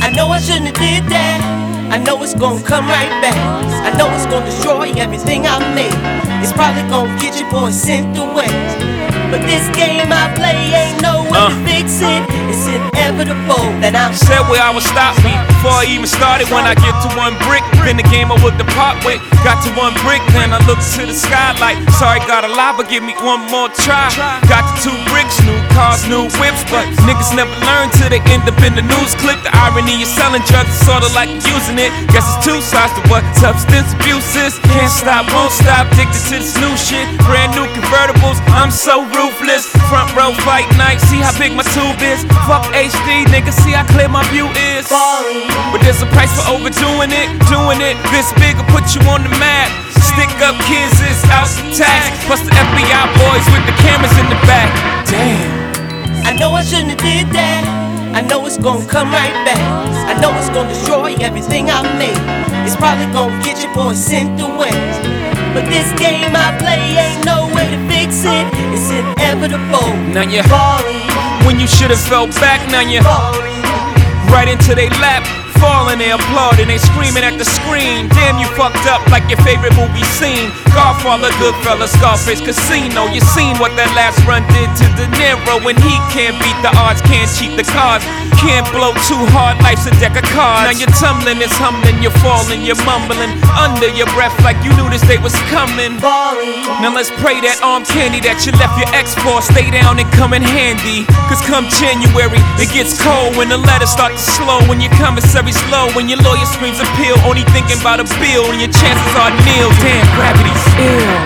I know I shouldn't have did that. I know it's gonna come right back. I know it's gonna destroy everything I made. It's probably gonna get your boy sent away. But this game I play ain't no way to fix it. It's inevitable that I'm said where I would stop me before I even started. When I get to one brick, then the game I would depart with. Got to one brick, then I look to the sky like, sorry, gotta lie, but give me one more try. Got to 2 bricks, new cars, new whips, but niggas never learn till they end up in the news clip. The irony of selling drugs is sorta like using it. Guess it's 2 sides to what substance abuse is. Can't stop, won't stop, addicted to this new shit. Brand new convertibles, I'm so ruthless. Front row fight night, see how big my tube is. Fuck HD, nigga, see how clear my view is. But there's a price for overdoing it. Doing it this big will put you on the map. Stick up kids is out the tax. Plus the FBI boys with the cameras in the back. Damn. I know I shouldn't have did that. I know it's gonna come right back. I know it's gonna destroy everything I made. It's probably gonna get your boy sent away. But this game I play ain't no way to fix it. It's inevitable. Now you're falling. When you should've fell back, now you're Falling. right into they lap. Falling, they applauding, they screaming at the screen. Damn, you fucked up like your favorite movie scene. Godfather, Goodfellas, Scarface, Casino. You seen what that last run did to De Niro. When he can't beat the odds, can't cheat the cards, can't blow too hard, life's a deck of cards. Now you're tumbling, it's humbling, you're falling, you're mumbling under your breath like you knew this day was coming. Falling. Now let's pray that arm candy that you left your ex for stay down and come in handy. Cause come January, it gets cold when the letters start to slow. When your commissary's low, when your lawyer screams appeal, only thinking about a bill and your chances are nil. Damn, gravity's ill.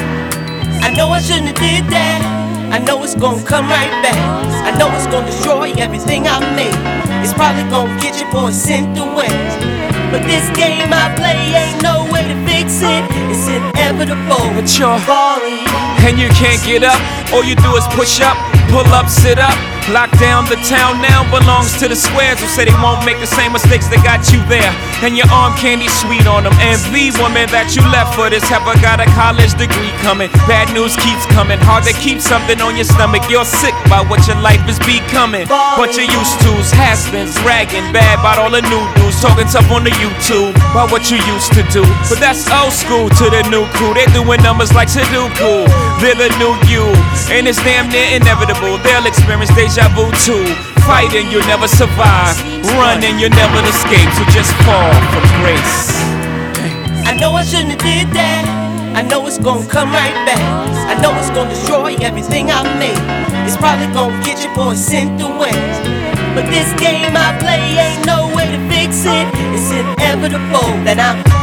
I know I shouldn't have did that. I know it's gonna come right back. I know it's gonna destroy everything I made. It's probably gonna get your boy sent away. But this game I play ain't no way to fix it. It's inevitable. But you're falling. and you can't get up. All you do is push up, pull up, sit up. Lock down the town now belongs to the squares who say they won't make the same mistakes that got you there. And your arm candy sweet on them. And the woman that you left for this ever got a college degree coming. Bad news keeps coming. Hard to keep something on your stomach. You're sick by what your life is becoming. Bunch of used to's, has-beens, ragging bad about all the new dudes. Talking tough on the YouTube about what you used to do. But that's old school to the new crew. They doing numbers like Sudoku. They're the new you. And it's damn near inevitable. They'll experience deja vu too. Fighting, you'll never survive. Running, you'll never escape. So just fall from grace. I know I shouldn't have did that. I know it's gonna come right back. I know it's gonna destroy everything I made. It's probably gonna get your boy sent away. But this game I play ain't no way to fix it. It's inevitable that I'm